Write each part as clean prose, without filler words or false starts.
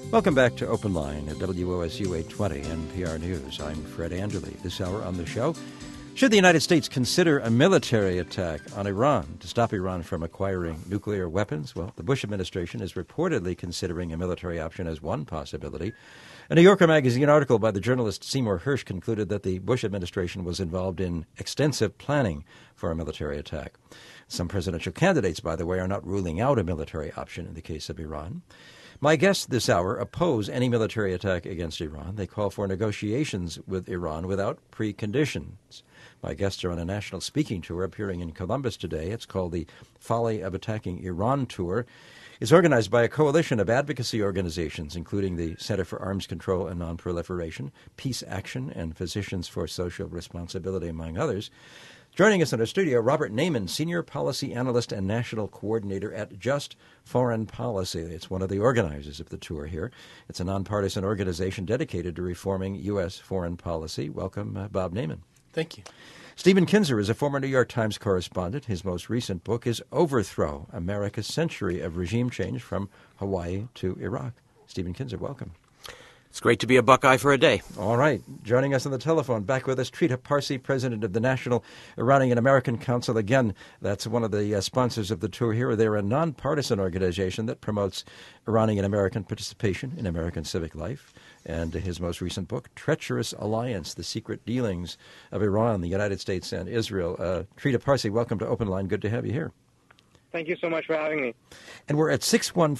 Welcome back to Open Line at WOSU 820 NPR News. I'm Fred Anderle. This hour on the show, should the United States consider a military attack on Iran to stop Iran from acquiring nuclear weapons? Well, the Bush administration is reportedly considering a military option as one possibility. A New Yorker magazine article by the journalist Seymour Hersh concluded that the Bush administration was involved in extensive planning for a military attack. Some presidential candidates, by the way, are not ruling out a military option in the case of Iran. My guests this hour oppose any military attack against Iran. They call for negotiations with Iran without preconditions. My guests are on a national speaking tour appearing in Columbus today. It's called the Folly of Attacking Iran Tour. It's organized by a coalition of advocacy organizations, including the Center for Arms Control and Nonproliferation, Peace Action, and Physicians for Social Responsibility, among others. Joining us in our studio, Robert Naiman, Senior Policy Analyst and National Coordinator at Just Foreign Policy. It's one of the organizers of the tour here. It's a nonpartisan organization dedicated to reforming U.S. foreign policy. Welcome, Bob Naiman. Thank you. Stephen Kinzer is a former New York Times correspondent. His most recent book is Overthrow, America's Century of Regime Change from Hawaii to Iraq. Stephen Kinzer, welcome. It's great to be a Buckeye for a day. All right. Joining us on the telephone, back with us, Trita Parsi, president of the National Iranian American Council. Again, that's one of the sponsors of the tour here. They're a nonpartisan organization that promotes Iranian American participation in American civic life. And his most recent book, Treacherous Alliance, The Secret Dealings of Iran, the United States, and Israel. Trita Parsi, welcome to Open Line. Good to have you here. Thank you so much for having me. And we're at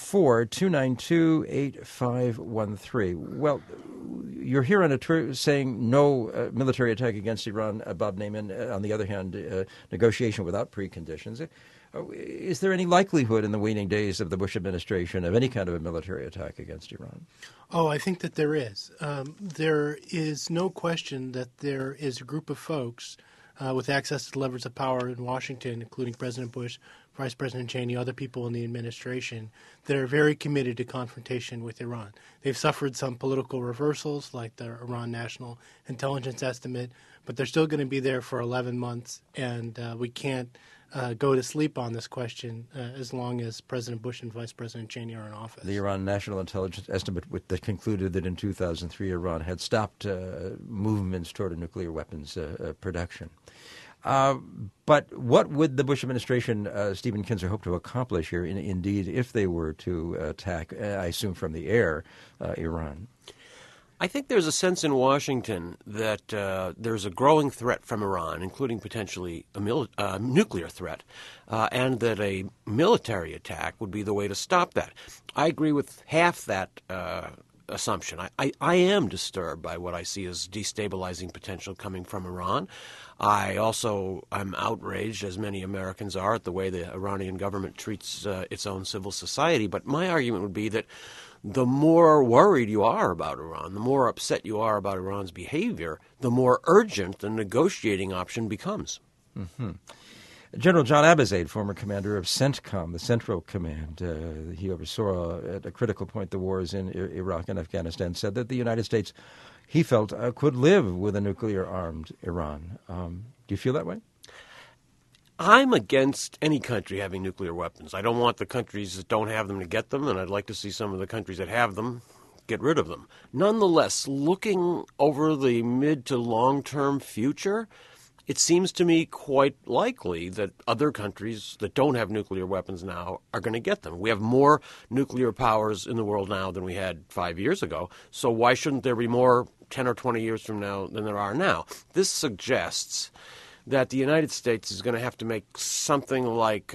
614-292-8513. Well, you're here on a tour saying no military attack against Iran, Bob Naiman. On the other hand, negotiation without preconditions. Is there any likelihood in the waning days of the Bush administration of any kind of a military attack against Iran? Oh, I think that there is. There is no question that there is a group of folks with access to the levers of power in Washington, including President Bush, Vice President Cheney, other people in the administration, that are very committed to confrontation with Iran. They've suffered some political reversals, like the Iran National Intelligence Estimate, but they're still going to be there for 11 months, and we can't go to sleep on this question as long as President Bush and Vice President Cheney are in office. The Iran National Intelligence Estimate that concluded that in 2003 Iran had stopped movements toward a nuclear weapons production. But what would the Bush administration, Stephen Kinzer, hope to accomplish here, indeed, if they were to attack, I assume from the air, Iran? I think there's a sense in Washington that there's a growing threat from Iran, including potentially a nuclear threat, and that a military attack would be the way to stop that. I agree with half that assumption. I am disturbed by what I see as destabilizing potential coming from Iran. I also am outraged, as many Americans are, at the way the Iranian government treats its own civil society. But my argument would be that the more worried you are about Iran, the more upset you are about Iran's behavior, the more urgent the negotiating option becomes. Mm-hmm. General John Abizaid, former commander of CENTCOM, the Central Command, he oversaw at a critical point the wars in Iraq and Afghanistan, said that the United States, he felt, could live with a nuclear-armed Iran. Do you feel that way? I'm against any country having nuclear weapons. I don't want the countries that don't have them to get them, and I'd like to see some of the countries that have them get rid of them. Nonetheless, looking over the mid to long-term future, it seems to me quite likely that other countries that don't have nuclear weapons now are going to get them. We have more nuclear powers in the world now than we had 5 years ago, so why shouldn't there be more 10 or 20 years from now than there are now? This suggests that the United States is going to have to make something like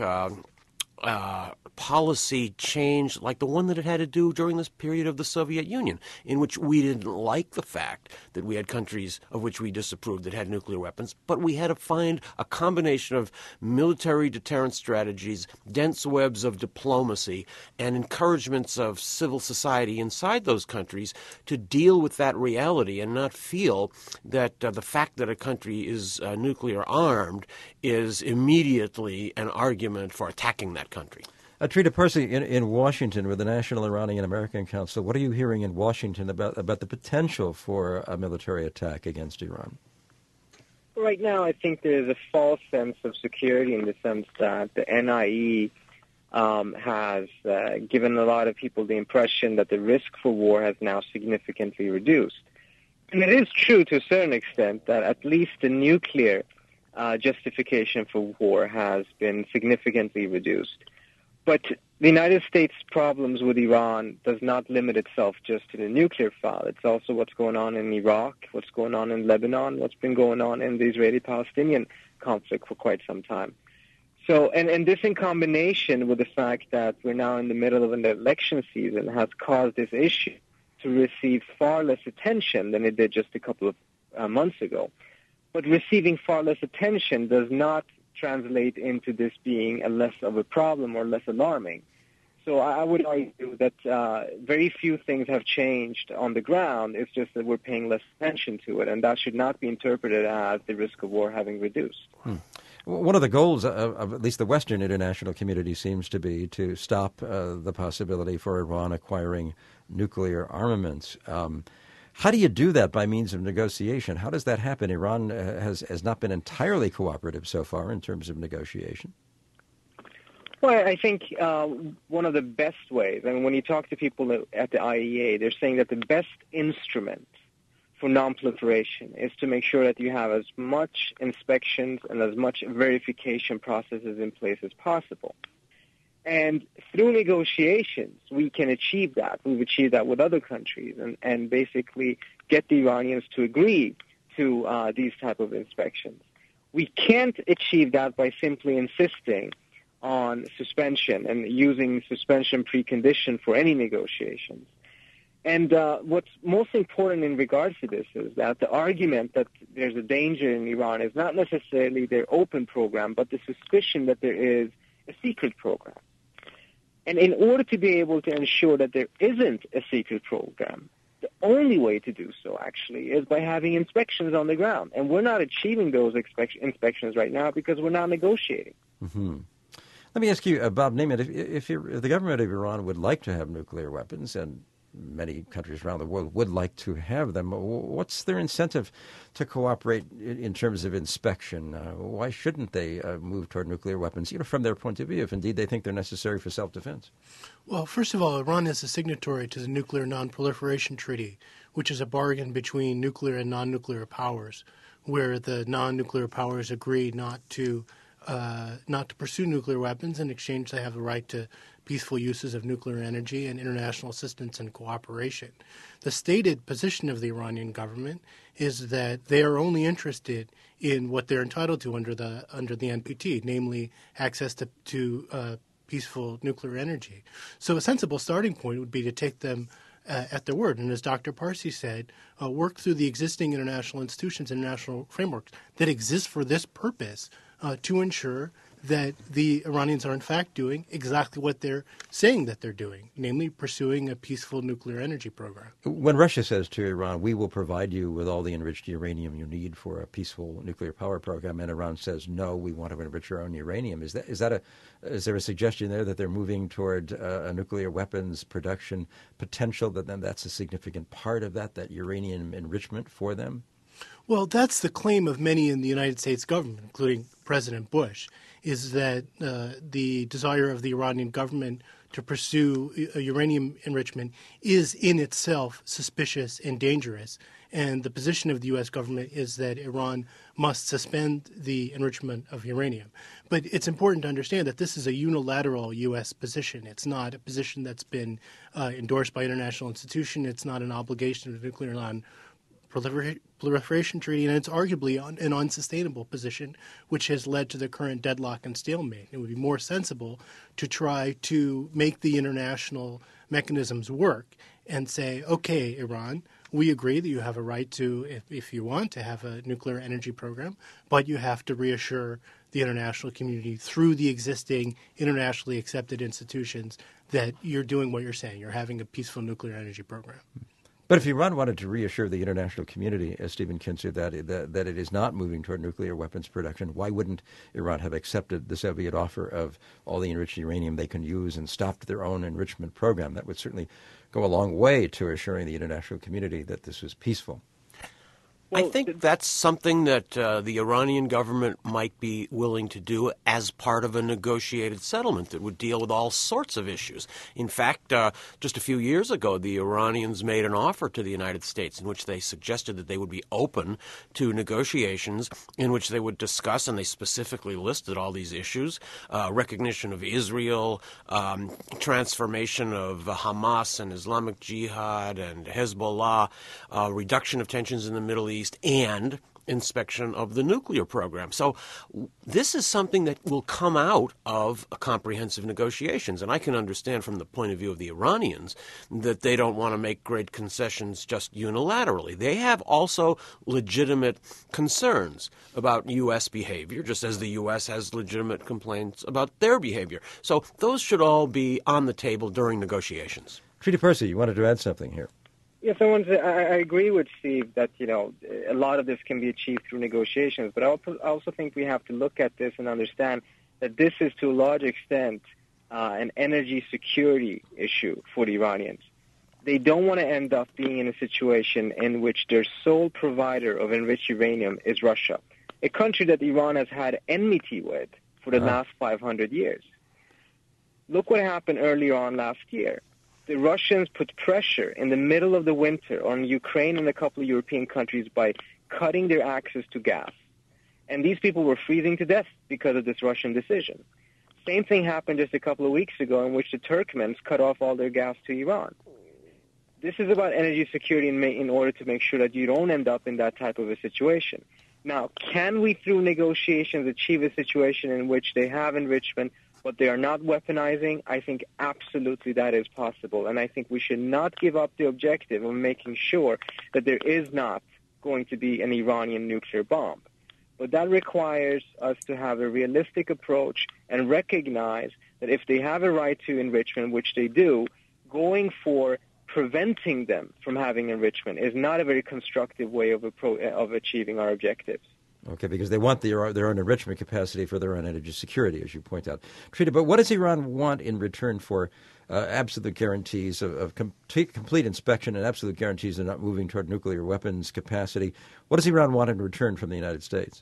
policy change like the one that it had to do during this period of the Soviet Union, in which we didn't like the fact that we had countries of which we disapproved that had nuclear weapons, but we had to find a combination of military deterrence strategies, dense webs of diplomacy, and encouragements of civil society inside those countries to deal with that reality and not feel that the fact that a country is nuclear armed is immediately an argument for attacking that country. Trita Parsi, in Washington with the National Iranian American Council, what are you hearing in Washington about the potential for a military attack against Iran? Right now, I think there is a false sense of security in the sense that the NIE has given a lot of people the impression that the risk for war has now significantly reduced. And it is true to a certain extent that at least the nuclear justification for war has been significantly reduced. But the United States' problems with Iran does not limit itself just to the nuclear file. It's also what's going on in Iraq, what's going on in Lebanon, what's been going on in the Israeli-Palestinian conflict for quite some time. So, and this in combination with the fact that we're now in the middle of an election season has caused this issue to receive far less attention than it did just a couple of months ago. But receiving far less attention does not translate into this being a less of a problem or less alarming. So I would argue that very few things have changed on the ground. It's just that we're paying less attention to it, and that should not be interpreted as the risk of war having reduced. One of the goals of at least the Western international community seems to be to stop the possibility for Iran acquiring nuclear armaments. How do you do that by means of negotiation? How does that happen? Iran has not been entirely cooperative so far in terms of negotiation. Well, I think one of the best ways, and when you talk to people at the IAEA, they're saying that the best instrument for non-proliferation is to make sure that you have as much inspections and as much verification processes in place as possible. And through negotiations, we can achieve that. We've achieved that with other countries and basically get the Iranians to agree to these type of inspections. We can't achieve that by simply insisting on suspension and using suspension precondition for any negotiations. And what's most important in regards to this is that the argument that there's a danger in Iran is not necessarily their open program, but the suspicion that there is a secret program. And in order to be able to ensure that there isn't a secret program, the only way to do so, actually, is by having inspections on the ground. And we're not achieving those inspections right now because we're not negotiating. Mm-hmm. Let me ask you, Bob Naiman, if the government of Iran would like to have nuclear weapons, and many countries around the world would like to have them, what's their incentive to cooperate in terms of inspection? Why shouldn't they move toward nuclear weapons, from their point of view, if indeed they think they're necessary for self-defense? Well, first of all, Iran is a signatory to the Nuclear Non-Proliferation Treaty, which is a bargain between nuclear and non-nuclear powers, where the non-nuclear powers agree not to pursue nuclear weapons. In exchange, they have the right to peaceful uses of nuclear energy and international assistance and cooperation. The stated position of the Iranian government is that they are only interested in what they're entitled to under the NPT, namely access to peaceful nuclear energy. So a sensible starting point would be to take them at their word, and as Dr. Parsi said, work through the existing international institutions and international frameworks that exist for this purpose to ensure that the Iranians are in fact doing exactly what they're saying that they're doing, namely pursuing a peaceful nuclear energy program. When Russia says to Iran, we will provide you with all the enriched uranium you need for a peaceful nuclear power program, and Iran says, no, we want to enrich our own uranium, is there a suggestion there that they're moving toward a nuclear weapons production potential, that then that's a significant part of that uranium enrichment for them? Well, that's the claim of many in the United States government, including President Bush, is that the desire of the Iranian government to pursue uranium enrichment is in itself suspicious and dangerous. And the position of the U.S. government is that Iran must suspend the enrichment of uranium. But it's important to understand that this is a unilateral U.S. position. It's not a position that's been endorsed by international institutions. It's not an obligation of the Nuclear Non-Proliferation Treaty, and it's arguably an unsustainable position, which has led to the current deadlock and stalemate. It would be more sensible to try to make the international mechanisms work and say, okay, Iran, we agree that you have a right to, if you want, to have a nuclear energy program, but you have to reassure the international community through the existing internationally accepted institutions that you're doing what you're saying. You're having a peaceful nuclear energy program. But if Iran wanted to reassure the international community, as Stephen Kinzer, that it is not moving toward nuclear weapons production, why wouldn't Iran have accepted the Soviet offer of all the enriched uranium they can use and stopped their own enrichment program? That would certainly go a long way to assuring the international community that this was peaceful. I think that's something that the Iranian government might be willing to do as part of a negotiated settlement that would deal with all sorts of issues. In fact, just a few years ago, the Iranians made an offer to the United States in which they suggested that they would be open to negotiations in which they would discuss, and they specifically listed all these issues, recognition of Israel, transformation of Hamas and Islamic Jihad and Hezbollah, reduction of tensions in the Middle East, and inspection of the nuclear program. So this is something that will come out of comprehensive negotiations. And I can understand from the point of view of the Iranians that they don't want to make great concessions just unilaterally. They have also legitimate concerns about U.S. behavior, just as the U.S. has legitimate complaints about their behavior. So those should all be on the table during negotiations. Trita Parsi, you wanted to add something here. Yes, I agree with Steve that, a lot of this can be achieved through negotiations, but I also think we have to look at this and understand that this is to a large extent an energy security issue for the Iranians. They don't want to end up being in a situation in which their sole provider of enriched uranium is Russia, a country that Iran has had enmity with for the last 500 years. Look what happened earlier on last year. The Russians put pressure in the middle of the winter on Ukraine and a couple of European countries by cutting their access to gas. And these people were freezing to death because of this Russian decision. Same thing happened just a couple of weeks ago in which the Turkmens cut off all their gas to Iran. This is about energy security in order to make sure that you don't end up in that type of a situation. Now, can we, through negotiations, achieve a situation in which they have enrichment, but they are not weaponizing? I think absolutely that is possible. And I think we should not give up the objective of making sure that there is not going to be an Iranian nuclear bomb. But that requires us to have a realistic approach and recognize that if they have a right to enrichment, which they do, going for preventing them from having enrichment is not a very constructive way of achieving our objectives. Okay, because they want their own enrichment capacity for their own energy security, as you point out. Trita, but what does Iran want in return for absolute guarantees of complete inspection and absolute guarantees of not moving toward nuclear weapons capacity? What does Iran want in return from the United States?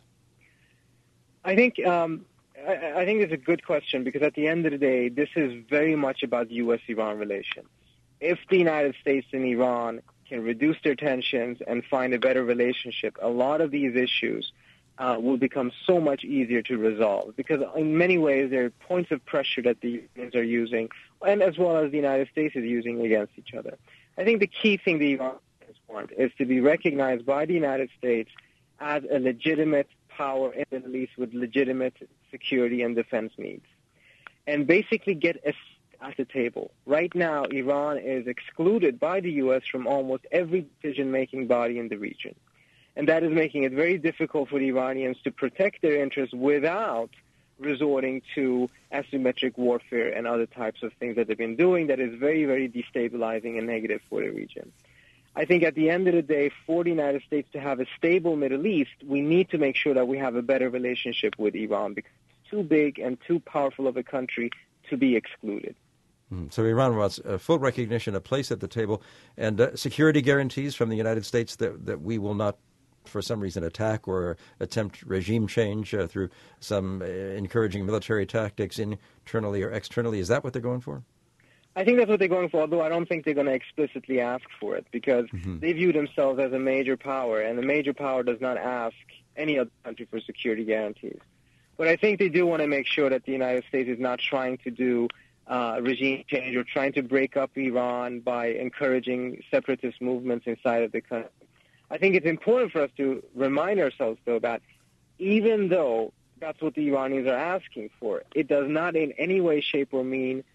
I think it's a good question, because at the end of the day, this is very much about U.S.-Iran relations. If the United States and Iran can reduce their tensions and find a better relationship, a lot of these issues will become so much easier to resolve, because in many ways there are points of pressure that the Iranians are using, and as well as the United States is using against each other. I think the key thing the Iranians want is to be recognized by the United States as a legitimate power in the Middle East with legitimate security and defense needs, and basically get a seat at the table. Right now, Iran is excluded by the U.S. from almost every decision-making body in the region. And that is making it very difficult for the Iranians to protect their interests without resorting to asymmetric warfare and other types of things that they've been doing that is very, very destabilizing and negative for the region. I think at the end of the day, for the United States to have a stable Middle East, we need to make sure that we have a better relationship with Iran, because it's too big and too powerful of a country to be excluded. So Iran wants full recognition, a place at the table, and security guarantees from the United States that we will not, for some reason, attack or attempt regime change through some encouraging military tactics internally or externally. Is that what they're going for? I think that's what they're going for, although I don't think they're going to explicitly ask for it, because they view themselves as a major power, and a major power does not ask any other country for security guarantees. But I think they do want to make sure that the United States is not trying to do regime change or trying to break up Iran by encouraging separatist movements inside of the country. I think it's important for us to remind ourselves, though, that even though that's what the Iranians are asking for, it does not in any way, shape, or mean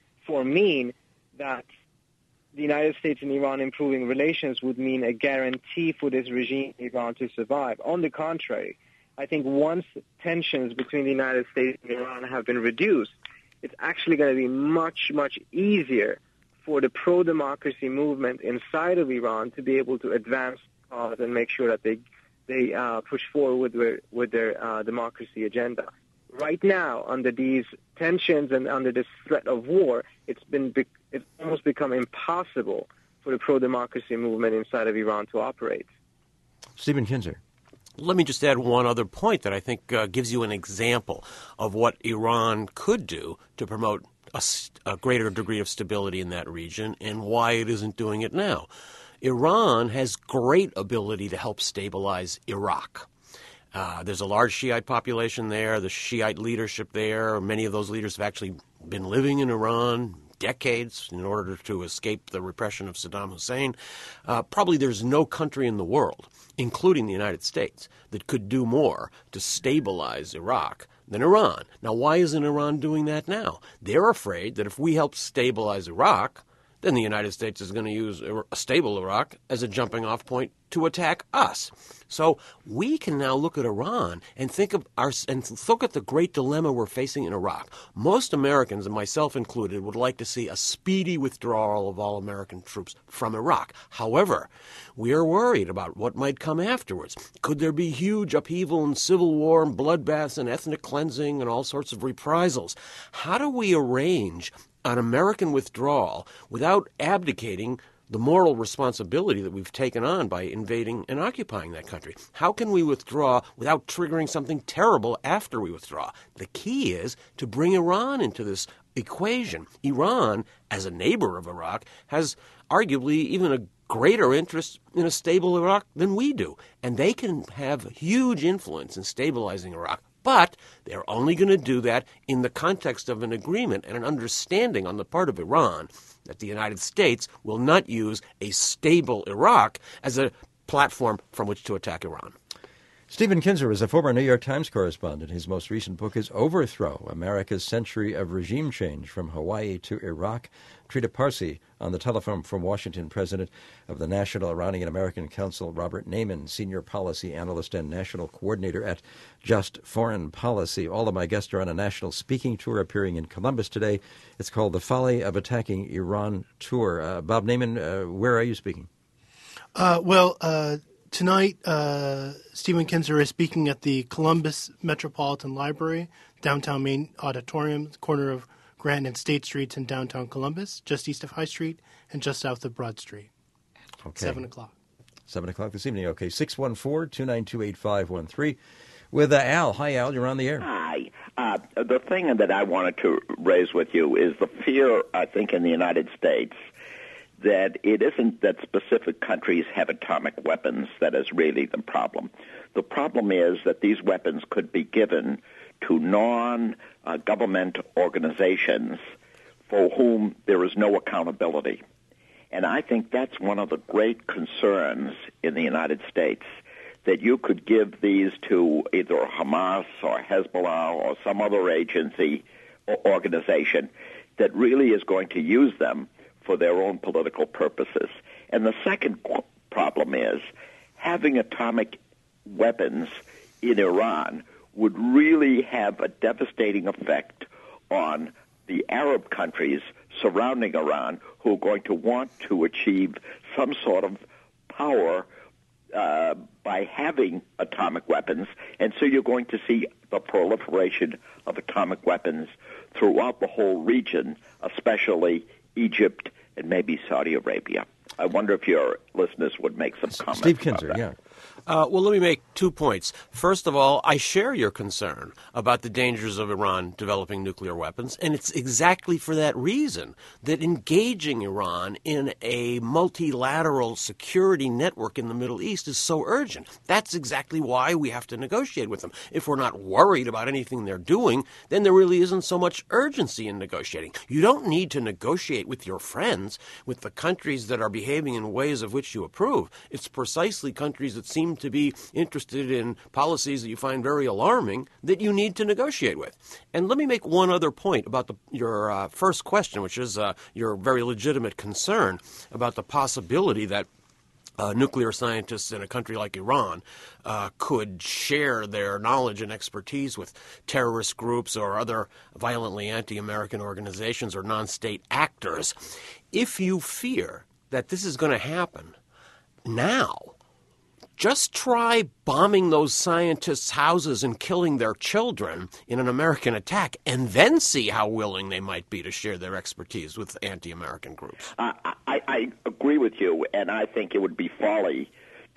that the United States and Iran improving relations would mean a guarantee for this regime in Iran to survive. On the contrary, I think once tensions between the United States and Iran have been reduced, it's actually going to be much, much easier for the pro-democracy movement inside of Iran to be able to advance and make sure that they push forward with their democracy agenda. Right now, under these tensions and under this threat of war, it's almost become impossible for the pro-democracy movement inside of Iran to operate. Stephen Kinzer. Let me just add one other point that I think gives you an example of what Iran could do to promote a greater degree of stability in that region and why it isn't doing it now. Iran has great ability to help stabilize Iraq. There's a large Shiite population there, the Shiite leadership there. Many of those leaders have actually been living in Iran decades in order to escape the repression of Saddam Hussein. Probably there's no country in the world, including the United States, that could do more to stabilize Iraq than Iran. Now, why isn't Iran doing that now? They're afraid that if we help stabilize Iraq, then the United States is going to use a stable Iraq as a jumping-off point to attack us. So we can now look at Iran and look at the great dilemma we're facing in Iraq. Most Americans, and myself included, would like to see a speedy withdrawal of all American troops from Iraq. However, we are worried about what might come afterwards. Could there be huge upheaval and civil war and bloodbaths and ethnic cleansing and all sorts of reprisals? How do we arrange an American withdrawal without abdicating the moral responsibility that we've taken on by invading and occupying that country? How can we withdraw without triggering something terrible after we withdraw? The key is to bring Iran into this equation. Iran, as a neighbor of Iraq, has arguably even a greater interest in a stable Iraq than we do. And they can have huge influence in stabilizing Iraq. But they're only going to do that in the context of an agreement and an understanding on the part of Iran that the United States will not use a stable Iraq as a platform from which to attack Iran. Stephen Kinzer is a former New York Times correspondent. His most recent book is Overthrow, America's Century of Regime Change from Hawaii to Iraq. Trita Parsi on the telephone from Washington, president of the National Iranian-American Council, Robert Naiman, senior policy analyst and national coordinator at Just Foreign Policy. All of my guests are on a national speaking tour appearing in Columbus today. It's called The Folly of Attacking Iran Tour. Bob Naiman, where are you speaking? Tonight, Stephen Kinzer is speaking at the Columbus Metropolitan Library, downtown main auditorium, corner of Grant and State Streets in downtown Columbus, just east of High Street and just south of Broad Street. Okay. 7 o'clock. 7 o'clock this evening. Okay, 614-292-8513 with Al. Hi, Al. You're on the air. Hi. The thing that I wanted to raise with you is the fear, I think, in the United States that it isn't that specific countries have atomic weapons that is really the problem. The problem is that these weapons could be given to non-government organizations for whom there is no accountability. And I think that's one of the great concerns in the United States, that you could give these to either Hamas or Hezbollah or some other agency or organization that really is going to use them for their own political purposes. And the second problem is having atomic weapons in Iran would really have a devastating effect on the Arab countries surrounding Iran who are going to want to achieve some sort of power by having atomic weapons. And so you're going to see the proliferation of atomic weapons throughout the whole region, especially Egypt and maybe Saudi Arabia. I wonder if your listeners would make some comments. Steve Kinzer, about that. yeah. Well, let me make 2 points. First of all, I share your concern about the dangers of Iran developing nuclear weapons, and it's exactly for that reason that engaging Iran in a multilateral security network in the Middle East is so urgent. That's exactly why we have to negotiate with them. If we're not worried about anything they're doing, then there really isn't so much urgency in negotiating. You don't need to negotiate with your friends, with the countries that are behaving in ways of which you approve. It's precisely countries that seem to be interested in policies that you find very alarming that you need to negotiate with. And let me make one other point about your first question, which is your very legitimate concern about the possibility that nuclear scientists in a country like Iran could share their knowledge and expertise with terrorist groups or other violently anti-American organizations or non-state actors. If you fear that this is going to happen now, just try bombing those scientists' houses and killing their children in an American attack, and then see how willing they might be to share their expertise with anti-American groups. I agree with you, and I think it would be folly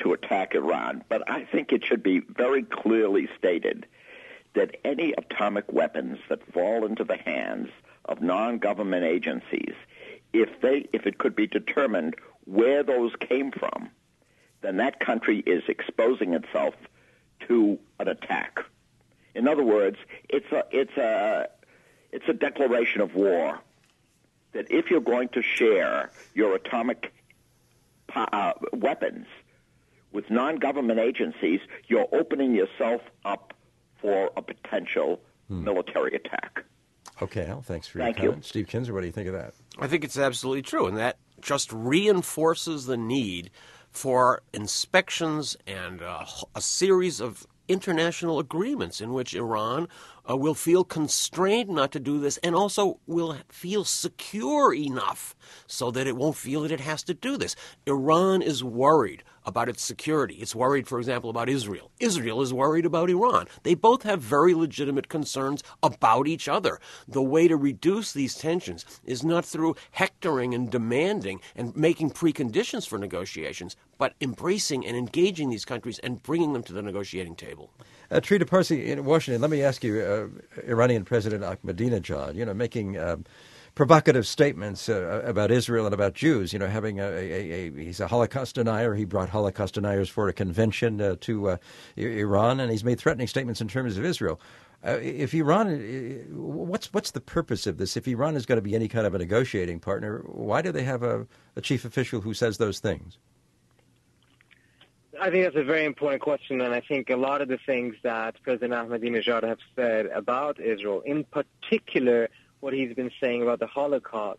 to attack Iran. But I think it should be very clearly stated that any atomic weapons that fall into the hands of non-government agencies, if it could be determined where those came from, then that country is exposing itself to an attack. In other words, it's a declaration of war. That if you're going to share your atomic weapons with non-government agencies, you're opening yourself up for a potential military attack. Okay, Al, thanks for your comment. comment. Steve Kinzer, what do you think of that? I think it's absolutely true, and that just reinforces the need for inspections and a series of international agreements in which Iran will feel constrained not to do this and also will feel secure enough so that it won't feel that it has to do this. Iran is worried about its security. It's worried, for example, about Israel. Israel is worried about Iran. They both have very legitimate concerns about each other. The way to reduce these tensions is not through hectoring and demanding and making preconditions for negotiations, but embracing and engaging these countries and bringing them to the negotiating table. Trita Parsi in Washington, let me ask you, Iranian President Ahmadinejad, making provocative statements about Israel and about Jews, having he's a Holocaust denier. He brought Holocaust deniers for a convention to Iran, and he's made threatening statements in terms of Israel. If Iran, what's the purpose of this? If Iran is going to be any kind of a negotiating partner, why do they have a chief official who says those things? I think that's a very important question, and I think a lot of the things that President Ahmadinejad has said about Israel, in particular what he's been saying about the Holocaust,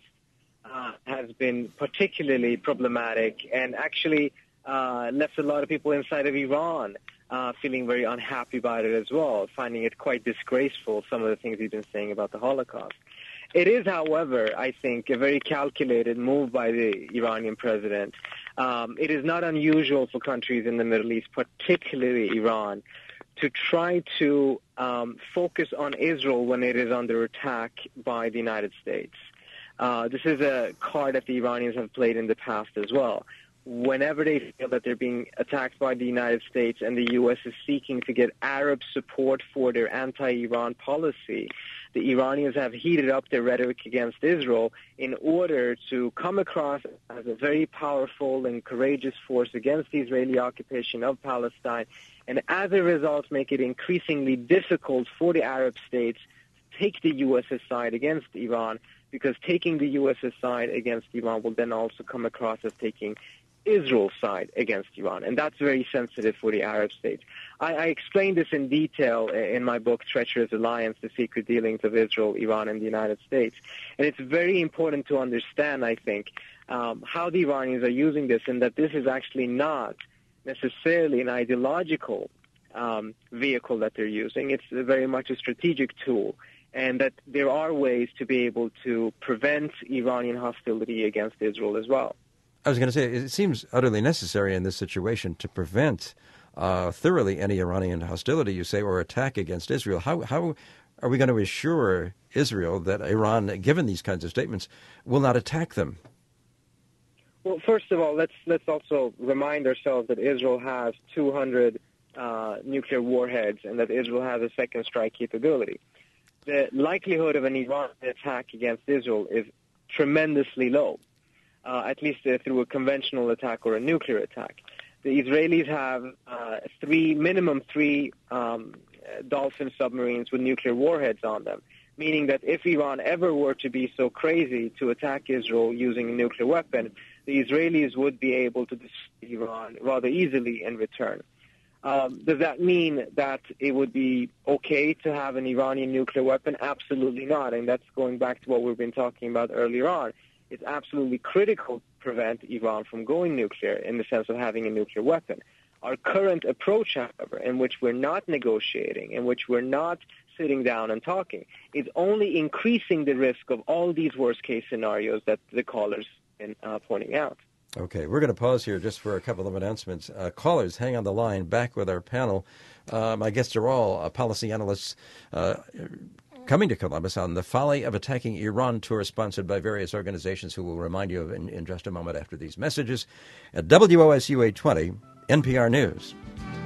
has been particularly problematic and actually left a lot of people inside of Iran feeling very unhappy about it as well, finding it quite disgraceful, some of the things he's been saying about the Holocaust. It is, however, I think, a very calculated move by the Iranian president. It is not unusual for countries in the Middle East, particularly Iran, to try to focus on Israel when it is under attack by the United States. This is a card that the Iranians have played in the past as well. Whenever they feel that they're being attacked by the United States and the U.S. is seeking to get Arab support for their anti-Iran policy, the Iranians have heated up their rhetoric against Israel in order to come across as a very powerful and courageous force against the Israeli occupation of Palestine, and as a result make it increasingly difficult for the Arab states to take the U.S.'s side against Iran, because taking the U.S.'s side against Iran will then also come across as taking Israel's side against Iran, and that's very sensitive for the Arab states. I explained this in detail in my book, Treacherous Alliance, The Secret Dealings of Israel, Iran, and the United States. And it's very important to understand, I think, how the Iranians are using this, and that this is actually not necessarily an ideological vehicle that they're using. It's very much a strategic tool, and that there are ways to be able to prevent Iranian hostility against Israel as well. I was going to say, it seems utterly necessary in this situation to prevent thoroughly any Iranian hostility, you say, or attack against Israel. How are we going to assure Israel that Iran, given these kinds of statements, will not attack them? Well, first of all, let's also remind ourselves that Israel has 200 nuclear warheads and that Israel has a second strike capability. The likelihood of an Iranian attack against Israel is tremendously low. At least through a conventional attack or a nuclear attack. The Israelis have minimum three Dolphin submarines with nuclear warheads on them, meaning that if Iran ever were to be so crazy to attack Israel using a nuclear weapon, the Israelis would be able to destroy Iran rather easily in return. Does that mean that it would be okay to have an Iranian nuclear weapon? Absolutely not, and that's going back to what we've been talking about earlier on. It's absolutely critical to prevent Iran from going nuclear in the sense of having a nuclear weapon. Our current approach, however, in which we're not negotiating, in which we're not sitting down and talking, is only increasing the risk of all these worst-case scenarios that the callers have been pointing out. Okay, we're going to pause here just for a couple of announcements. Callers, hang on the line, back with our panel. My guests are all policy analysts coming to Columbus on the Folly of Attacking Iran tour, sponsored by various organizations who will remind you of in just a moment after these messages. At WOSU 820, NPR News.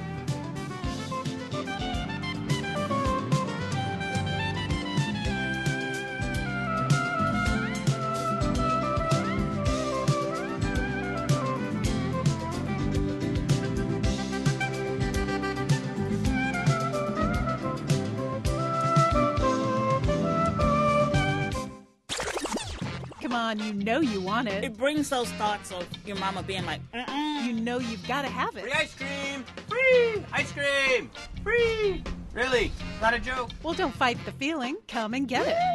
Come on, you know you want it. It brings those thoughts of your mama being like, You know you've got to have it. Free ice cream! Free ice cream! Free! Really? Not a joke? Well, don't fight the feeling. Come and get it.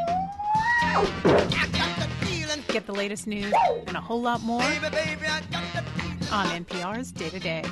Get the latest news and a whole lot more on NPR's Day to Day.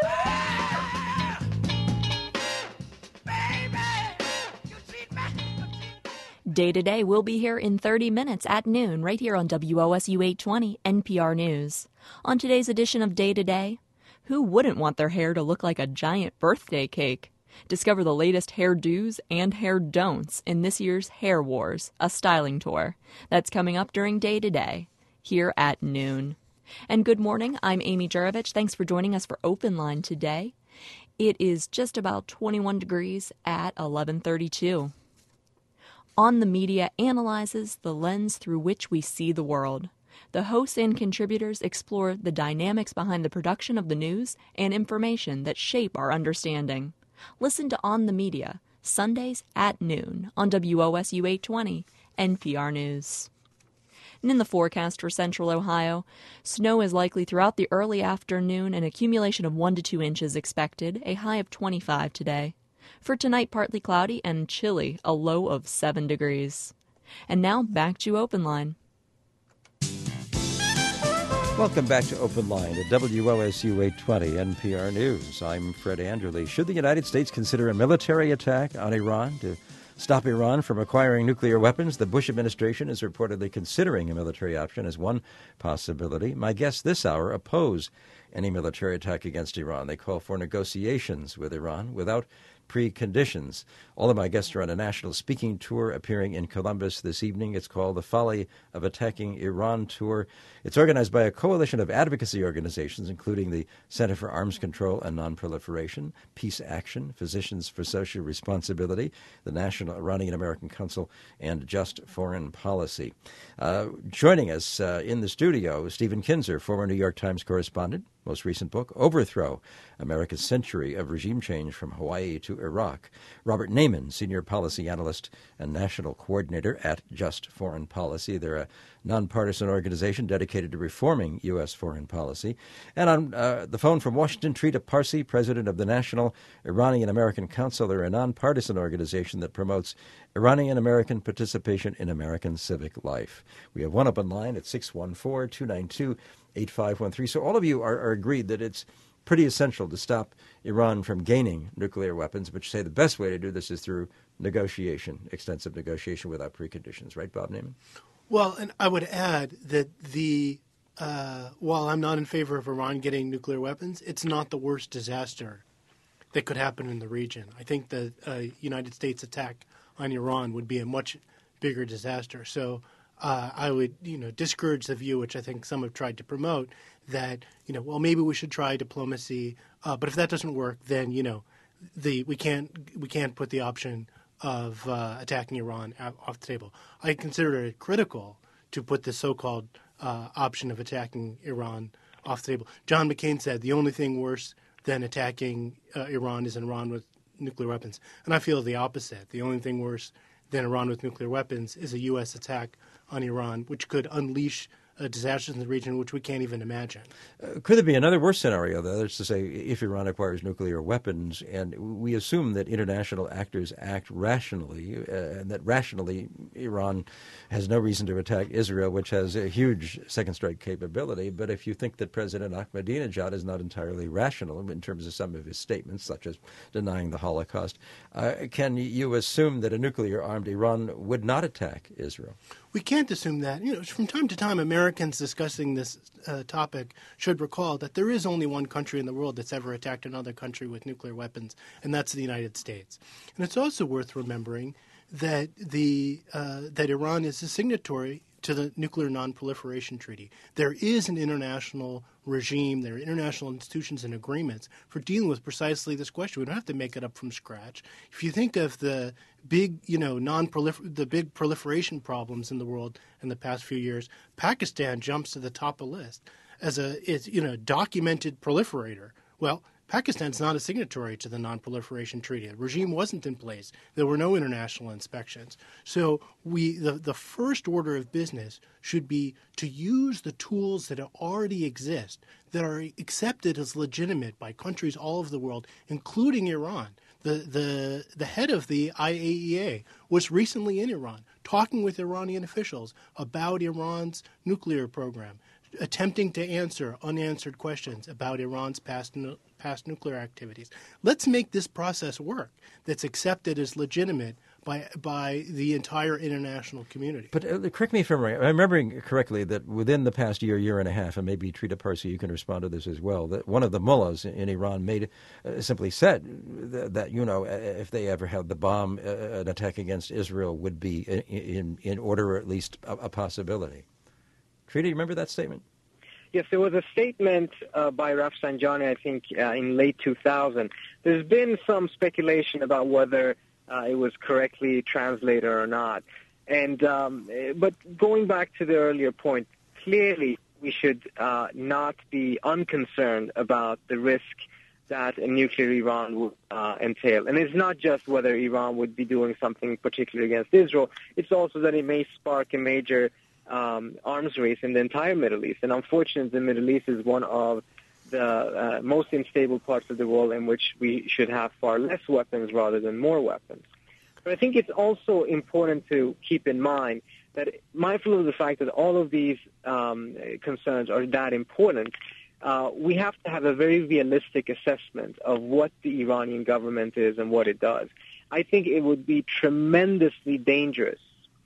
Day to Day will be here in 30 minutes at noon right here on WOSU 820 NPR News. On today's edition of Day to Day, who wouldn't want their hair to look like a giant birthday cake? Discover the latest hair do's and hair don'ts in this year's Hair Wars, a styling tour. That's coming up during Day to Day, here at noon. And good morning, I'm Amy Jurovich. Thanks for joining us for Open Line today. It is just about 21 degrees at 11:32. On the Media analyzes the lens through which we see the world. The hosts and contributors explore the dynamics behind the production of the news and information that shape our understanding. Listen to On the Media, Sundays at noon on WOSU 820 NPR News. And in the forecast for central Ohio, snow is likely throughout the early afternoon, an accumulation of 1 to 2 inches expected, a high of 25 today. For tonight, partly cloudy and chilly, a low of 7 degrees. And now, back to Open Line. Welcome back to Open Line at WOSU 820 NPR News. I'm Fred Anderle. Should the United States consider a military attack on Iran to stop Iran from acquiring nuclear weapons? The Bush administration is reportedly considering a military option as one possibility. My guests this hour oppose any military attack against Iran. They call for negotiations with Iran without preconditions. All of my guests are on a national speaking tour appearing in Columbus this evening. It's called the Folly of Attacking Iran Tour. It's organized by a coalition of advocacy organizations, including the Center for Arms Control and Nonproliferation, Peace Action, Physicians for Social Responsibility, the National Iranian American Council, and Just Foreign Policy. Joining us in the studio, Stephen Kinzer, former New York Times correspondent, most recent book, Overthrow, America's Century of Regime Change from Hawaii to Iraq. Robert Naiman, Senior Policy Analyst and National Coordinator at Just Foreign Policy. They're a nonpartisan organization dedicated to reforming U.S. foreign policy. And on the phone from Washington, Trita Parsi, President of the National Iranian American Council. They're a nonpartisan organization that promotes Iranian American participation in American civic life. We have one open line at 614-292-8513. So all of you are agreed that it's pretty essential to stop Iran from gaining nuclear weapons, but you say the best way to do this is through negotiation, extensive negotiation without preconditions. Right, Bob Naiman? Well, and I would add that while I'm not in favor of Iran getting nuclear weapons, it's not the worst disaster that could happen in the region. I think the United States attack on Iran would be a much bigger disaster. So I would, discourage the view, which I think some have tried to promote, that, well, maybe we should try diplomacy, but if that doesn't work, then, we can't put the option of attacking Iran off the table. I consider it critical to put the so-called option of attacking Iran off the table. John McCain said the only thing worse than attacking Iran is Iran with nuclear weapons. And I feel the opposite. The only thing worse than Iran with nuclear weapons is a U.S. attack on Iran, which could unleash disasters in the region which we can't even imagine. Could there be another worse scenario, though? That's to say, if Iran acquires nuclear weapons, and we assume that international actors act rationally, and that rationally Iran has no reason to attack Israel, which has a huge second strike capability. But if you think that President Ahmadinejad is not entirely rational in terms of some of his statements, such as denying the Holocaust, can you assume that a nuclear-armed Iran would not attack Israel? We can't assume that. From time to time, Americans discussing this topic should recall that there is only one country in the world that's ever attacked another country with nuclear weapons, and that's the United States. And it's also worth remembering that that Iran is a signatory Nuclear Non-Proliferation Treaty. There is an international regime, there are international institutions and agreements for dealing with precisely this question. We don't have to make it up from scratch. If you think of the big, the big proliferation problems in the world in the past few years, Pakistan jumps to the top of the list as a documented proliferator. Well, Pakistan's not a signatory to the Non-Proliferation Treaty. The regime wasn't in place. There were no international inspections. So the first order of business should be to use the tools that already exist, that are accepted as legitimate by countries all over the world, including Iran. The head of the IAEA was recently in Iran, talking with Iranian officials about Iran's nuclear program, attempting to answer unanswered questions about Iran's past nuclear activities. Let's make this process work that's accepted as legitimate by the entire international community. But correct me if I'm wrong. I'm remembering correctly that within the past year and a half, and maybe Trita Parsi, you can respond to this as well, that one of the mullahs in Iran simply said that if they ever had the bomb, an attack against Israel would be in order, or at least a possibility. Trita, you remember that statement? Yes, there was a statement by Rafsanjani, I think, in late 2000. There's been some speculation about whether it was correctly translated or not. And but going back to the earlier point, clearly we should not be unconcerned about the risk that a nuclear Iran would entail. And it's not just whether Iran would be doing something particular against Israel. It's also that it may spark a major arms race in the entire Middle East. And unfortunately, the Middle East is one of the most unstable parts of the world in which we should have far less weapons rather than more weapons. But I think it's also important to keep in mind that, mindful of the fact that all of these concerns are that important, we have to have a very realistic assessment of what the Iranian government is and what it does. I think it would be tremendously dangerous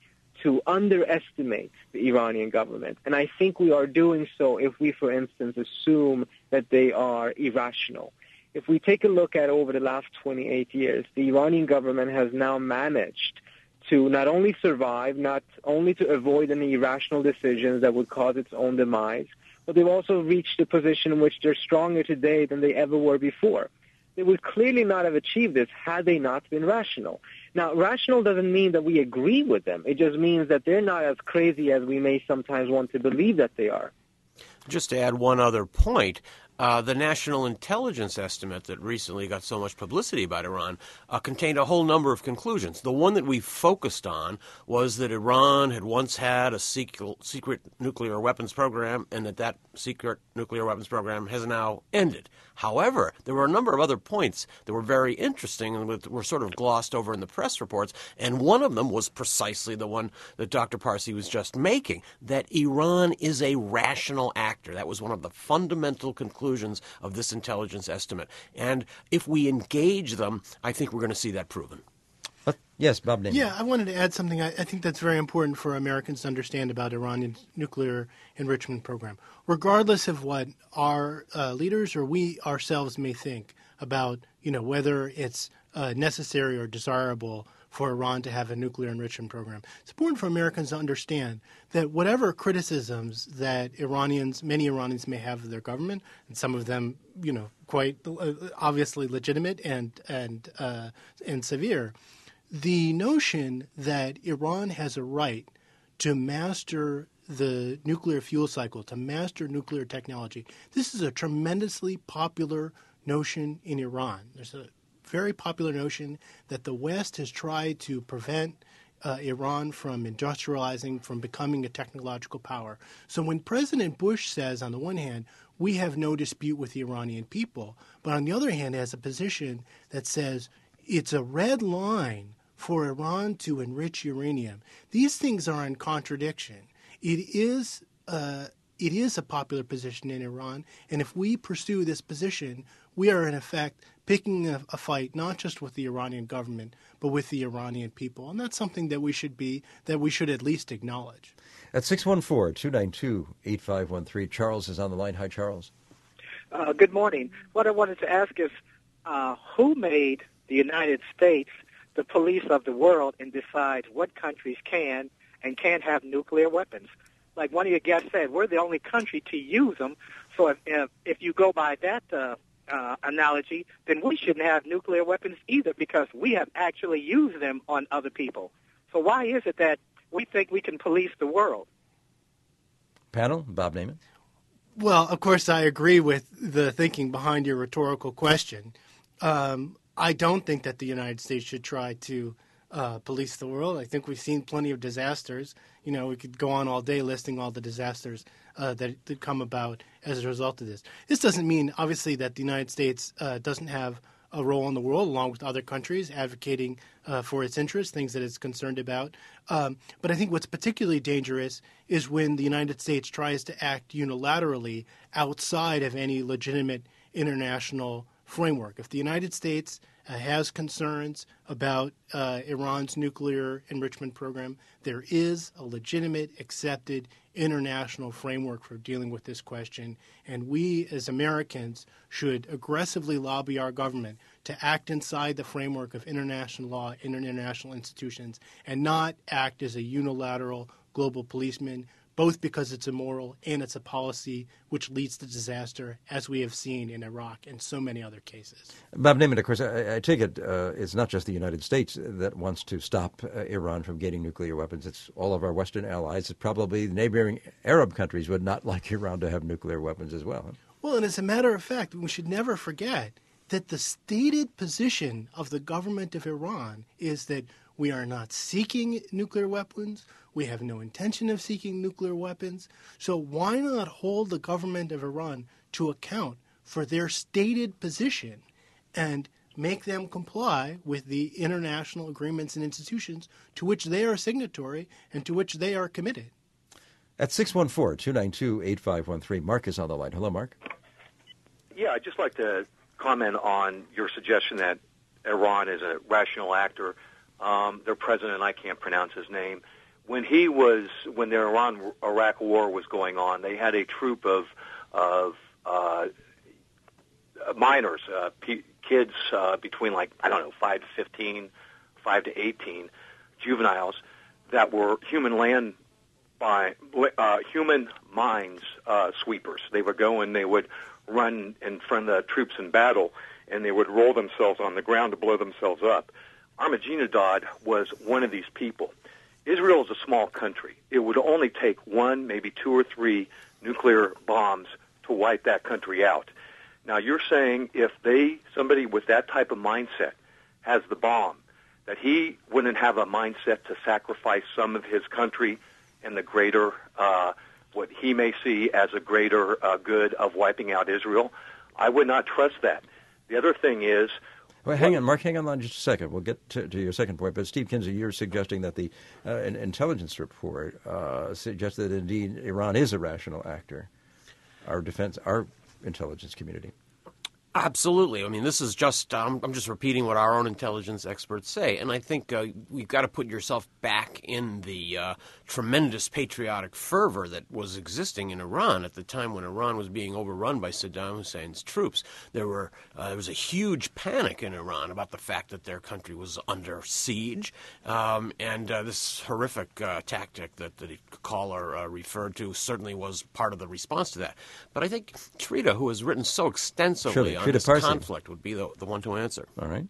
to underestimate the Iranian government. And I think we are doing so if we, for instance, assume that they are irrational. If we take a look at over the last 28 years, the Iranian government has now managed to not only survive, not only to avoid any irrational decisions that would cause its own demise, but they've also reached a position in which they're stronger today than they ever were before. They would clearly not have achieved this had they not been rational. Now, rational doesn't mean that we agree with them. It just means that they're not as crazy as we may sometimes want to believe that they are. Just to add one other point, the national intelligence estimate that recently got so much publicity about Iran contained a whole number of conclusions. The one that we focused on was that Iran had once had a secret nuclear weapons program, and that secret nuclear weapons program has now ended. However, there were a number of other points that were very interesting and were sort of glossed over in the press reports, and one of them was precisely the one that Dr. Parsi was just making, that Iran is a rational actor. That was one of the fundamental conclusions of this intelligence estimate. And if we engage them, I think we're going to see that proven. Yes, Bob Naiman. Yeah, I wanted to add something I think that's very important for Americans to understand about Iran's nuclear enrichment program. Regardless of what our leaders or we ourselves may think about, whether it's necessary or desirable for Iran to have a nuclear enrichment program, it's important for Americans to understand that whatever criticisms that many Iranians may have of their government, and some of them, quite obviously legitimate and severe, the notion that Iran has a right to master the nuclear fuel cycle, to master nuclear technology, this is a tremendously popular notion in Iran. There's a very popular notion that the West has tried to prevent Iran from industrializing, from becoming a technological power. So when President Bush says, on the one hand, we have no dispute with the Iranian people, but on the other hand has a position that says it's a red line for Iran to enrich uranium. These things are in contradiction. It is a popular position in Iran, and if we pursue this position, we are in effect picking a fight not just with the Iranian government, but with the Iranian people, and that's something that we should at least acknowledge. At 614-292-8513, Charles is on the line. Hi, Charles. Good morning. What I wanted to ask is, who made the United States the police of the world and decide what countries can and can't have nuclear weapons. Like one of your guests said, we're the only country to use them. So if you go by that analogy, then we shouldn't have nuclear weapons either because we have actually used them on other people. So why is it that we think we can police the world? Panel, Bob Naiman. Well, of course, I agree with the thinking behind your rhetorical question. I don't think that the United States should try to police the world. I think we've seen plenty of disasters. You know, we could go on all day listing all the disasters that come about as a result of this. This doesn't mean, obviously, that the United States doesn't have a role in the world, along with other countries, advocating for its interests, things that it's concerned about. But I think what's particularly dangerous is when the United States tries to act unilaterally outside of any legitimate international framework. If the United States has concerns about Iran's nuclear enrichment program, there is a legitimate, accepted international framework for dealing with this question, and we as Americans should aggressively lobby our government to act inside the framework of international law and international institutions and not act as a unilateral global policeman, both because it's immoral and it's a policy which leads to disaster, as we have seen in Iraq and so many other cases. Bob Naiman, of course, I take it it's not just the United States that wants to stop Iran from getting nuclear weapons. It's all of our Western allies. It's probably the neighboring Arab countries would not like Iran to have nuclear weapons as well. Well, and as a matter of fact, we should never forget that the stated position of the government of Iran is that we are not seeking nuclear weapons. We have no intention of seeking nuclear weapons. So why not hold the government of Iran to account for their stated position and make them comply with the international agreements and institutions to which they are signatory and to which they are committed? At 614-292-8513, Mark is on the line. Hello, Mark. Yeah, I'd just like to comment on your suggestion that Iran is a rational actor. Their president, I can't pronounce his name. When the Iran-Iraq war was going on, they had a troop of minors, kids between 5 to 15, 5 to 18, juveniles that were human mines sweepers. They would go and they would run in front of the troops in battle, and they would roll themselves on the ground to blow themselves up. Ahmadinejad was one of these people. Israel is a small country. It would only take one, maybe 2 or 3 nuclear bombs to wipe that country out. Now, you're saying if somebody with that type of mindset has the bomb, that he wouldn't have a mindset to sacrifice some of his country and the greater, what he may see as a greater good of wiping out Israel? I would not trust that. The other thing is, well, hang on, Mark. Hang on just a second. We'll get to your second point. But Steve Kinsey, you're suggesting that the an intelligence report suggests that indeed Iran is a rational actor. Our intelligence community. Absolutely. I mean, this is just, I'm just repeating what our own intelligence experts say. And I think we've got to put yourself back in the tremendous patriotic fervor that was existing in Iran at the time when Iran was being overrun by Saddam Hussein's troops. There was a huge panic in Iran about the fact that their country was under siege. And this horrific tactic that the caller referred to certainly was part of the response to that. But I think Trita, who has written so extensively on this conflict, would be the one to answer. All right.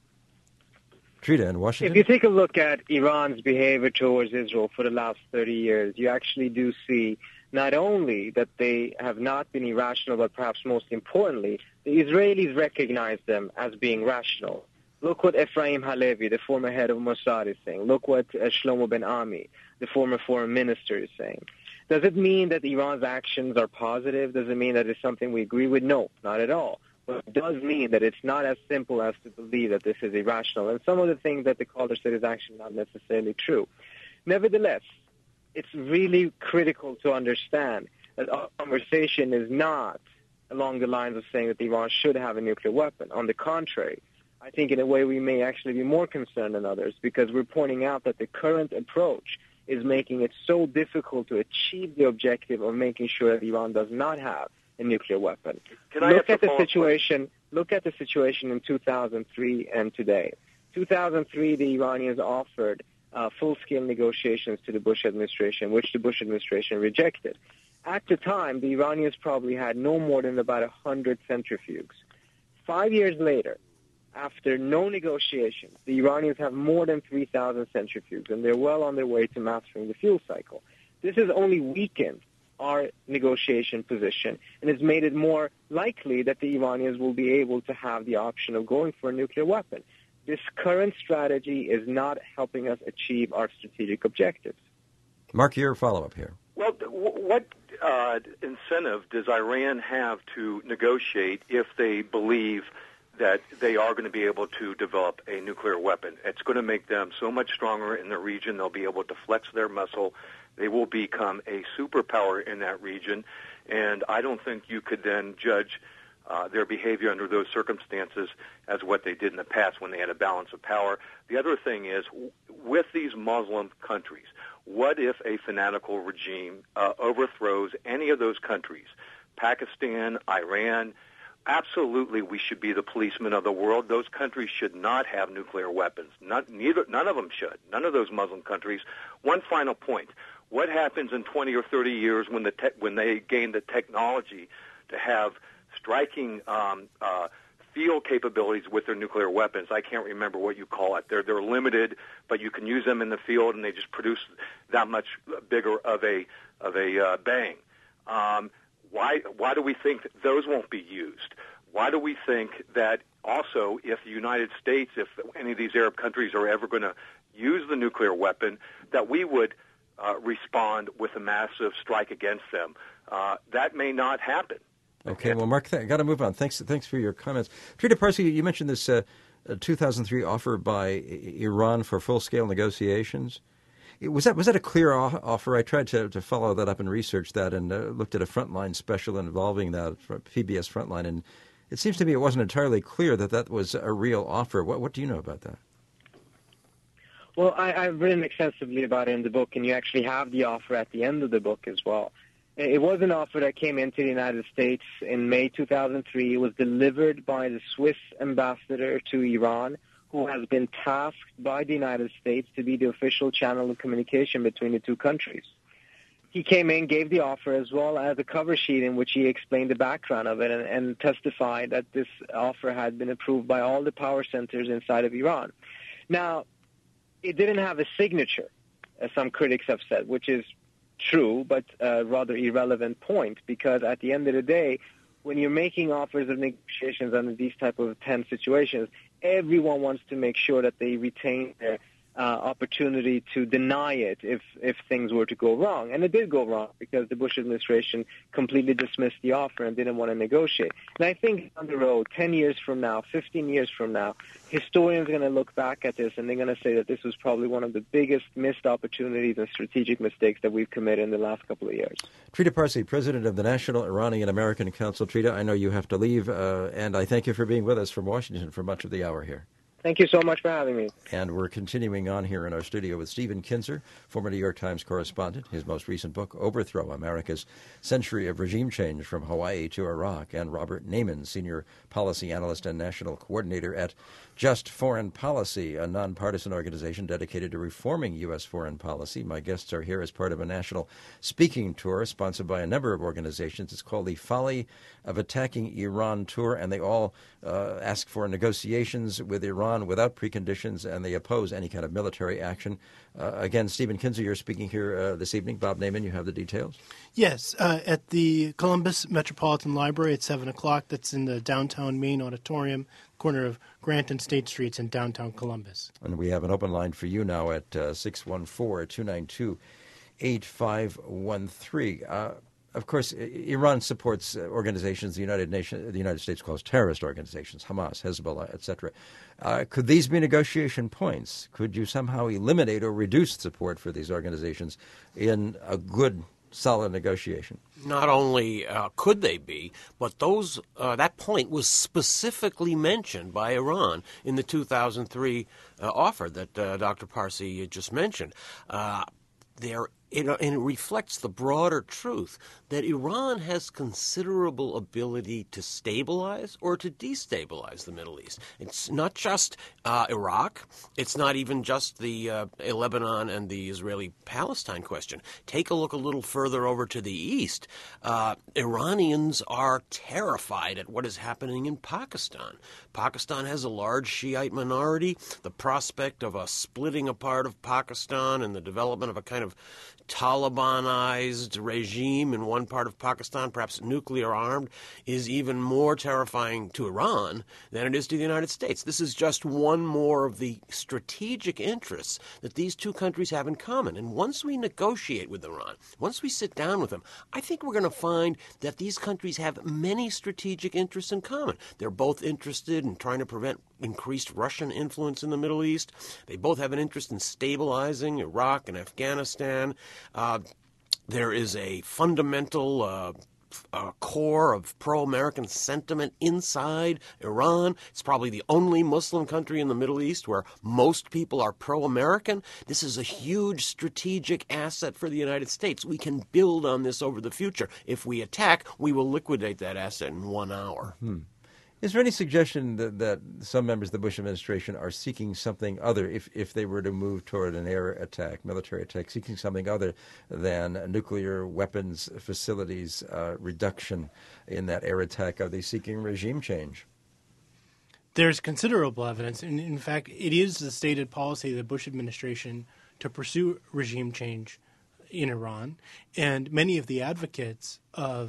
Trita in Washington. If you take a look at Iran's behavior towards Israel for the last 30 years, you actually do see not only that they have not been irrational, but perhaps most importantly, the Israelis recognize them as being rational. Look what Ephraim Halevi, the former head of Mossad, is saying. Look what Shlomo Ben Ami, the former foreign minister, is saying. Does it mean that Iran's actions are positive? Does it mean that it's something we agree with? No, not at all. But it does mean that it's not as simple as to believe that this is irrational. And some of the things that the caller said is actually not necessarily true. Nevertheless, it's really critical to understand that our conversation is not along the lines of saying that Iran should have a nuclear weapon. On the contrary, I think in a way we may actually be more concerned than others because we're pointing out that the current approach is making it so difficult to achieve the objective of making sure that Iran does not have a nuclear weapon. Look at the situation in 2003 and today. 2003, the Iranians offered full-scale negotiations to the Bush administration, which the Bush administration rejected. At the time, the Iranians probably had no more than about 100 centrifuges. 5 years later, after no negotiations, the Iranians have more than 3,000 centrifuges, and they're well on their way to mastering the fuel cycle. This has only weakened our negotiation position, and has made it more likely that the Iranians will be able to have the option of going for a nuclear weapon. This current strategy is not helping us achieve our strategic objectives. Mark, your follow-up here. Well, what incentive does Iran have to negotiate if they believe that they are going to be able to develop a nuclear weapon? It's going to make them so much stronger in the region. They'll be able to flex their muscle. They will become a superpower in that region, and I don't think you could then judge their behavior under those circumstances as what they did in the past when they had a balance of power. The other thing is, with these Muslim countries, what if a fanatical regime overthrows any of those countries? Pakistan, Iran, absolutely we should be the policemen of the world. Those countries should not have nuclear weapons. None of them should. None of those Muslim countries. One final point. What happens in 20 or 30 years when they gain the technology to have striking field capabilities with their nuclear weapons? I can't remember what you call it. They're limited, but you can use them in the field, and they just produce that much bigger of a bang. Why do we think that those won't be used? Why do we think that also if the United States, if any of these Arab countries are ever going to use the nuclear weapon, that we would respond with a massive strike against them? That may not happen. Okay, well, Mark, got to move on. Thanks for your comments. Trita Parsi, you mentioned this 2003 offer by Iran for full-scale negotiations. Was that a clear offer? I tried to follow that up and research that, and looked at a Frontline special involving that, PBS Frontline, and it seems to me it wasn't entirely clear that was a real offer. What do you know about that? Well, I've written extensively about it in the book, and you actually have the offer at the end of the book as well. It was an offer that came into the United States in May 2003. It was delivered by the Swiss ambassador to Iran, who has been tasked by the United States to be the official channel of communication between the two countries. He came in, gave the offer, as well as a cover sheet in which he explained the background of it and testified that this offer had been approved by all the power centers inside of Iran. Now, it didn't have a signature, as some critics have said, which is true, but a rather irrelevant point, because at the end of the day, when you're making offers of negotiations under these type of tense situations, everyone wants to make sure that they retain their opportunity to deny it if things were to go wrong. And it did go wrong because the Bush administration completely dismissed the offer and didn't want to negotiate. And I think down the road, 10 years from now, 15 years from now, historians are going to look back at this and they're going to say that this was probably one of the biggest missed opportunities and strategic mistakes that we've committed in the last couple of years. Trita Parsi, president of the National Iranian American Council. Trita, I know you have to leave, and I thank you for being with us from Washington for much of the hour here. Thank you so much for having me. And we're continuing on here in our studio with Stephen Kinzer, former New York Times correspondent. His most recent book, Overthrow, America's Century of Regime Change from Hawaii to Iraq, and Robert Naiman, senior policy analyst and national coordinator at Just Foreign Policy, a nonpartisan organization dedicated to reforming U.S. foreign policy. My guests are here as part of a national speaking tour sponsored by a number of organizations. It's called the Folly of Attacking Iran Tour, and they all ask for negotiations with Iran without preconditions, and they oppose any kind of military action. Again, Stephen Kinzer, you're speaking here this evening. Bob Naiman, you have the details? Yes, at the Columbus Metropolitan Library at 7 o'clock. That's in the downtown main auditorium, corner of Grant and State Streets in downtown Columbus. And we have an open line for you now at 614-292-8513. Of course, Iran supports organizations the United States calls terrorist organizations, Hamas, Hezbollah, etc. Could these be negotiation points? Could you somehow eliminate or reduce support for these organizations in a good, solid negotiation? Not only could they be, but that point was specifically mentioned by Iran in the 2003 offer that Dr. Parsi just mentioned. There it reflects the broader truth that Iran has considerable ability to stabilize or to destabilize the Middle East. It's not just Iraq. It's not even just the Lebanon and the Israeli-Palestine question. Take a look a little further over to the east. Iranians are terrified at what is happening in Pakistan. Pakistan has a large Shiite minority. The prospect of a splitting apart of Pakistan and the development of a kind of Talibanized regime in one part of Pakistan, perhaps nuclear armed, is even more terrifying to Iran than it is to the United States. This is just one more of the strategic interests that these two countries have in common. And once we negotiate with Iran, once we sit down with them, I think we're going to find that these countries have many strategic interests in common. They're both interested in trying to prevent increased Russian influence in the Middle East. They both have an interest in stabilizing Iraq and Afghanistan. There is a fundamental core of pro-American sentiment inside Iran. It's probably the only Muslim country in the Middle East where most people are pro-American. This is a huge strategic asset for the United States. We can build on this over the future. If we attack, we will liquidate that asset in 1 hour. Is there any suggestion that some members of the Bush administration are seeking something other, if they were to move toward an air attack, military attack, seeking something other than nuclear weapons facilities reduction in that air attack? Are they seeking regime change? There's considerable evidence. And in fact, it is the stated policy of the Bush administration to pursue regime change in Iran. And many of the advocates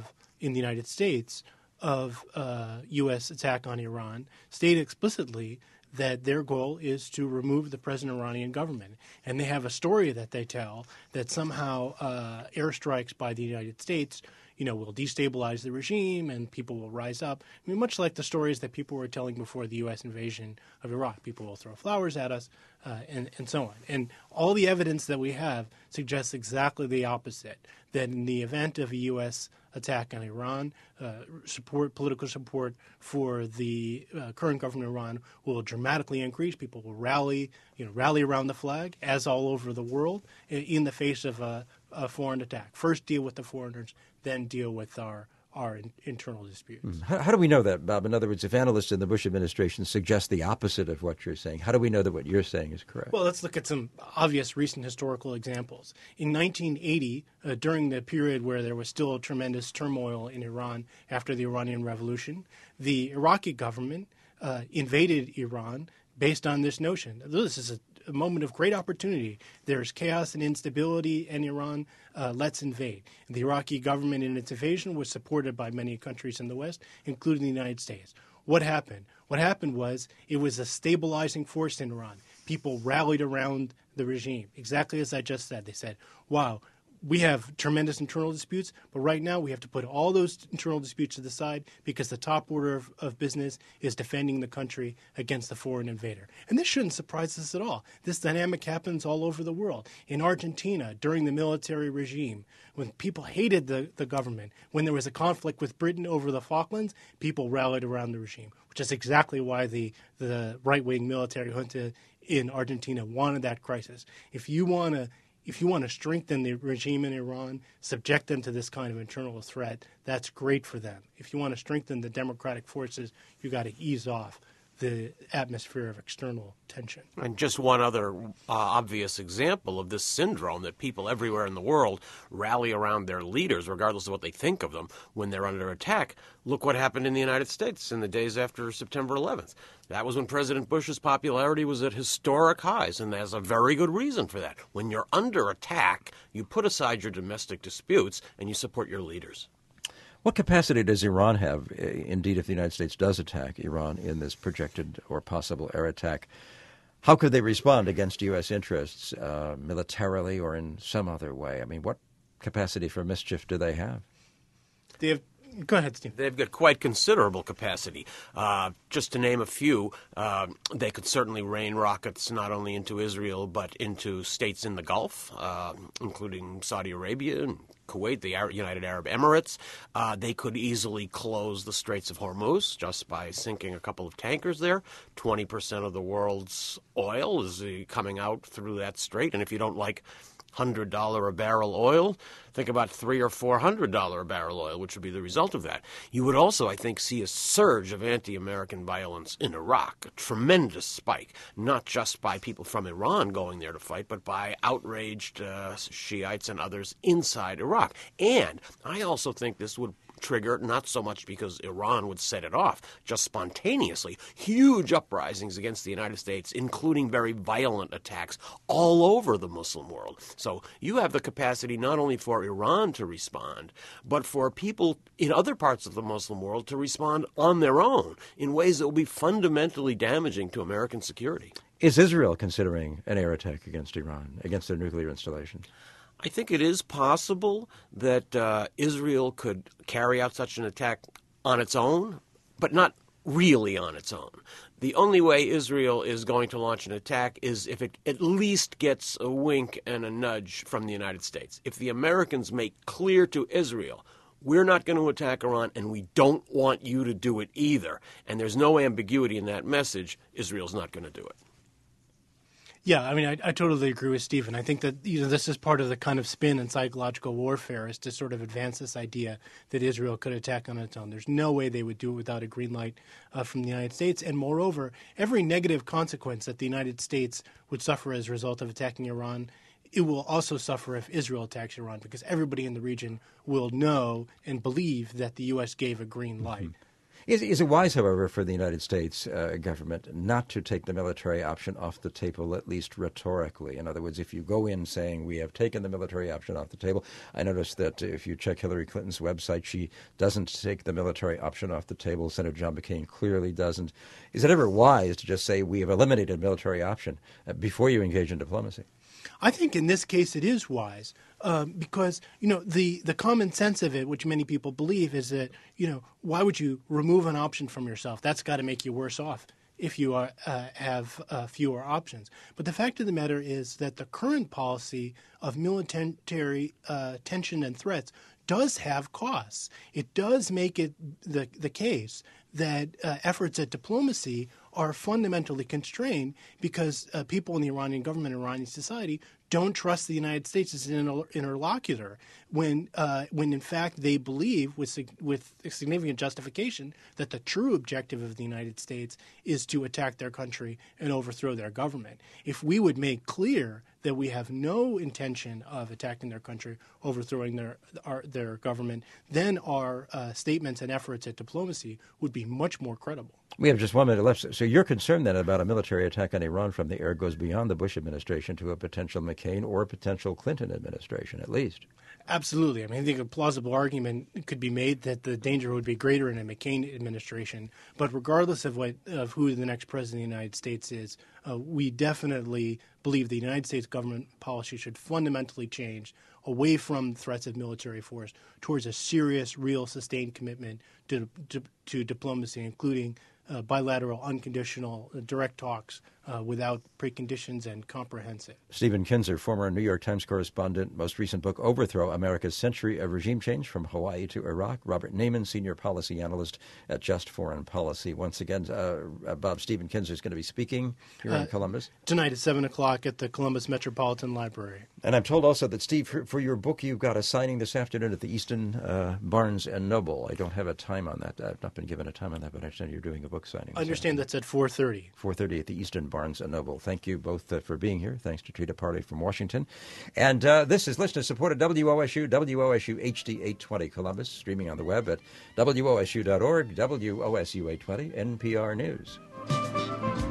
in the United States of U.S. attack on Iran state explicitly that their goal is to remove the present Iranian government. And they have a story that they tell that somehow airstrikes by the United States will destabilize the regime and people will rise up. I mean, much like the stories that people were telling before the U.S. invasion of Iraq. People will throw flowers at us and so on. And all the evidence that we have suggests exactly the opposite, that in the event of a U.S. attack on Iran, political support for the current government of Iran will dramatically increase. People will rally around the flag, as all over the world, in the face of a foreign attack. First deal with the foreigners, then deal with our internal disputes. How do we know that, Bob? In other words, if analysts in the Bush administration suggest the opposite of what you're saying, how do we know that what you're saying is correct? Well, let's look at some obvious recent historical examples. In 1980, during the period where there was still tremendous turmoil in Iran after the Iranian Revolution, the Iraqi government invaded Iran based on this notion. This is a moment of great opportunity. There's chaos and instability in Iran. Let's invade. The Iraqi government in its invasion was supported by many countries in the West, including the United States. What happened? What happened was it was a stabilizing force in Iran. People rallied around the regime, exactly as I just said. They said, wow, we have tremendous internal disputes, but right now we have to put all those internal disputes to the side because the top order of business is defending the country against the foreign invader. And this shouldn't surprise us at all. This dynamic happens all over the world. In Argentina, during the military regime, when people hated the government, when there was a conflict with Britain over the Falklands, people rallied around the regime, which is exactly why the right-wing military junta in Argentina wanted that crisis. If you want to strengthen the regime in Iran, subject them to this kind of internal threat, that's great for them. If you want to strengthen the democratic forces, you got to ease off the atmosphere of external tension. And just one other obvious example of this syndrome that people everywhere in the world rally around their leaders, regardless of what they think of them, when they're under attack. Look what happened in the United States in the days after September 11th. That was when President Bush's popularity was at historic highs, and there's a very good reason for that. When you're under attack, you put aside your domestic disputes and you support your leaders. What capacity does Iran have, indeed, if the United States does attack Iran in this projected or possible air attack? How could they respond against U.S. interests, militarily or in some other way? I mean, what capacity for mischief do they have? Go ahead, Steve. They've got quite considerable capacity. Just to name a few, they could certainly rain rockets not only into Israel but into states in the Gulf, including Saudi Arabia and Kuwait, the United Arab Emirates. They could easily close the Straits of Hormuz just by sinking a couple of tankers there. 20% of the world's oil is coming out through that strait, and if you don't like $100 a barrel oil, think about $300 or $400 a barrel oil, which would be the result of that. You would also, I think, see a surge of anti-American violence in Iraq, a tremendous spike, not just by people from Iran going there to fight, but by outraged Shiites and others inside Iraq. And I also think this would trigger, not so much because Iran would set it off, just spontaneously, huge uprisings against the United States, including very violent attacks all over the Muslim world. So you have the capacity not only for Iran to respond, but for people in other parts of the Muslim world to respond on their own in ways that will be fundamentally damaging to American security. Is Israel considering an air attack against Iran, against their nuclear installations? I think it is possible that Israel could carry out such an attack on its own, but not really on its own. The only way Israel is going to launch an attack is if it at least gets a wink and a nudge from the United States. If the Americans make clear to Israel, we're not going to attack Iran, and we don't want you to do it either, and there's no ambiguity in that message, Israel's not going to do it. Yeah, I mean, I totally agree with Stephen. I think that this is part of the kind of spin in psychological warfare, is to sort of advance this idea that Israel could attack on its own. There's no way they would do it without a green light from the United States. And moreover, every negative consequence that the United States would suffer as a result of attacking Iran, it will also suffer if Israel attacks Iran, because everybody in the region will know and believe that the U.S. gave a green light. Mm-hmm. Is it wise, however, for the United States government not to take the military option off the table, at least rhetorically? In other words, if you go in saying we have taken the military option off the table, I noticed that if you check Hillary Clinton's website, she doesn't take the military option off the table. Senator John McCain clearly doesn't. Is it ever wise to just say we have eliminated military option before you engage in diplomacy? I think in this case it is wise because, the common sense of it, which many people believe, is that, why would you remove an option from yourself? That's got to make you worse off if you have fewer options. But the fact of the matter is that the current policy of military tension and threats does have costs. It does make it the case that efforts at diplomacy are fundamentally constrained because people in the Iranian government and Iranian society don't trust the United States as an interlocutor when in fact they believe with significant justification that the true objective of the United States is to attack their country and overthrow their government. If we would make clear that we have no intention of attacking their country, overthrowing their government, then our statements and efforts at diplomacy would be much more credible. We have just 1 minute left. So you're concerned then about a military attack on Iran from the air goes beyond the Bush administration to a potential McCain or a potential Clinton administration, at least. Absolutely. I mean, I think a plausible argument could be made that the danger would be greater in a McCain administration. But regardless of who the next president of the United States is, we definitely believe the United States government policy should fundamentally change away from threats of military force towards a serious, real, sustained commitment to diplomacy, including bilateral, unconditional, direct talks without preconditions and comprehensive. Stephen Kinzer, former New York Times correspondent, most recent book, Overthrow, America's Century of Regime Change from Hawaii to Iraq. Robert Naiman, senior policy analyst at Just Foreign Policy. Once again, Bob, Stephen Kinzer is going to be speaking here in Columbus. Tonight at 7 o'clock at the Columbus Metropolitan Library. And I'm told also that, Steve, for your book, you've got a signing this afternoon at the Easton Barnes & Noble. I don't have a time on that. I've not been given a time on that, but I understand you're doing a book signing. I understand that's at 4:30. 4:30 at the Easton Barnes & Noble. Thank you both for being here. Thanks to Trita Parley from Washington. And this is listener-supported WOSU HD 820 Columbus, streaming on the web at WOSU.org, WOSU 820, NPR News.